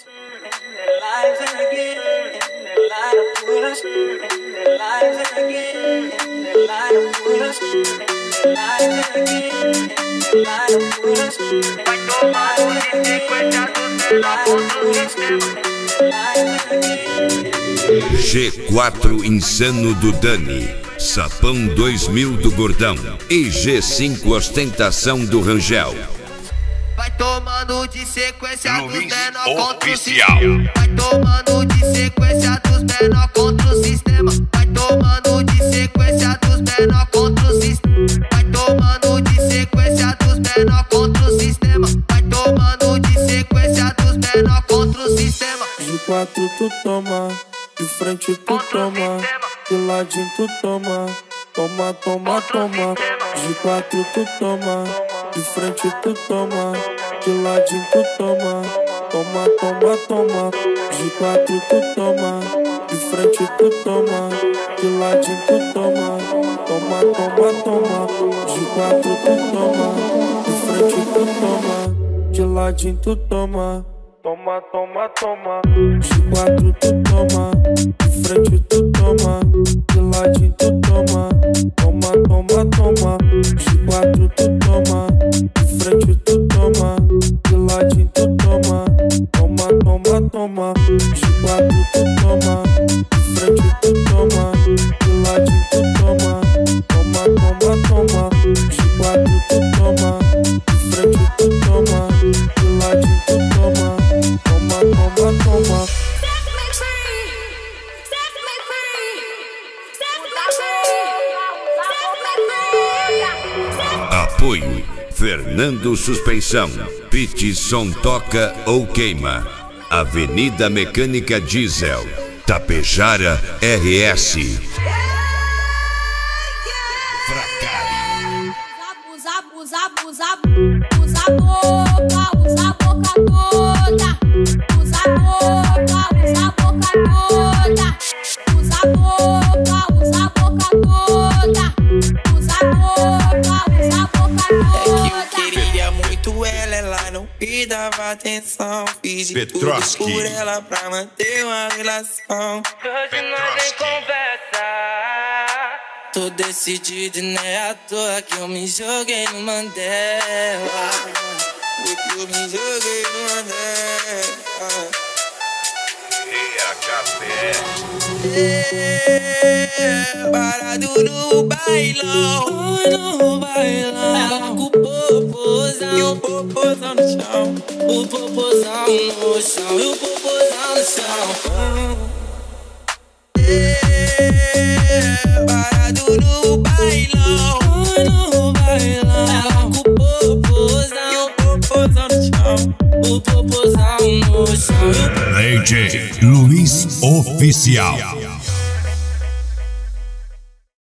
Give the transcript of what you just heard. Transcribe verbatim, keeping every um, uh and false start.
G quatro Insano do Dani, Sapão dois mil do Gordão e G cinco Ostentação do Rangel. Vai tomando de sequência dos Luiz menor contra o Oficial. sistema. Vai tomando de sequência dos menor contra o sistema. Vai tomando de sequência dos menor contra o sistema. Vai tomando de sequência dos menor contra o sistema. Vai tomando de sequência dos menor contra o sistema. De quatro tu toma, de frente tu toma, de ladinho tu toma, toma, toma, toma. De quatro tu toma, de frente tu toma, de ladinho tu toma, toma, toma, toma. De quatro tu toma, de frente tu toma, de ladinho tu toma, toma, toma, toma. De quatro tu toma, de frente tu toma, de ladinho tu toma. Toma, toma, toma. De quatro tu toma, de frente tu toma, de ladinho tu toma. Toma, toma, toma. De quatro tu toma, de frente tu toma, de ladinho tu toma. Toma, toma, toma. De quatro tu toma, de frente tu toma, de ladinho tu toma. Toma, toma, toma. De quatro tu toma, de frente tu toma, de ladinho tu toma. Toma, toma, toma. Apoio Fernando Suspensão, Pit Som Toca ou Queima, Avenida Mecânica Diesel, Tapejara R S. Usa, usa, usa, usa a boca, usa a boca toda. Usa a boca, usa a boca toda. Usa a boca, usa a boca toda. Usa a boca, usa a boca toda. É que eu queria muito ela, ela não me dava atenção. Fiz de tudo por ela pra manter uma relação. Hoje nós nem conversa. Tô decidido e não é à toa que eu me joguei no Mandela. Que eu me joguei no Mandela. É, parado no bailão, no bailão. Ela com o popozão e o popozão no chão. O popozão no chão e o popozão no chão. É, parado no bailão, no bailão. Ela com o popozão e o popozão no chão. O popozão no chão. D J Luiz Oficial.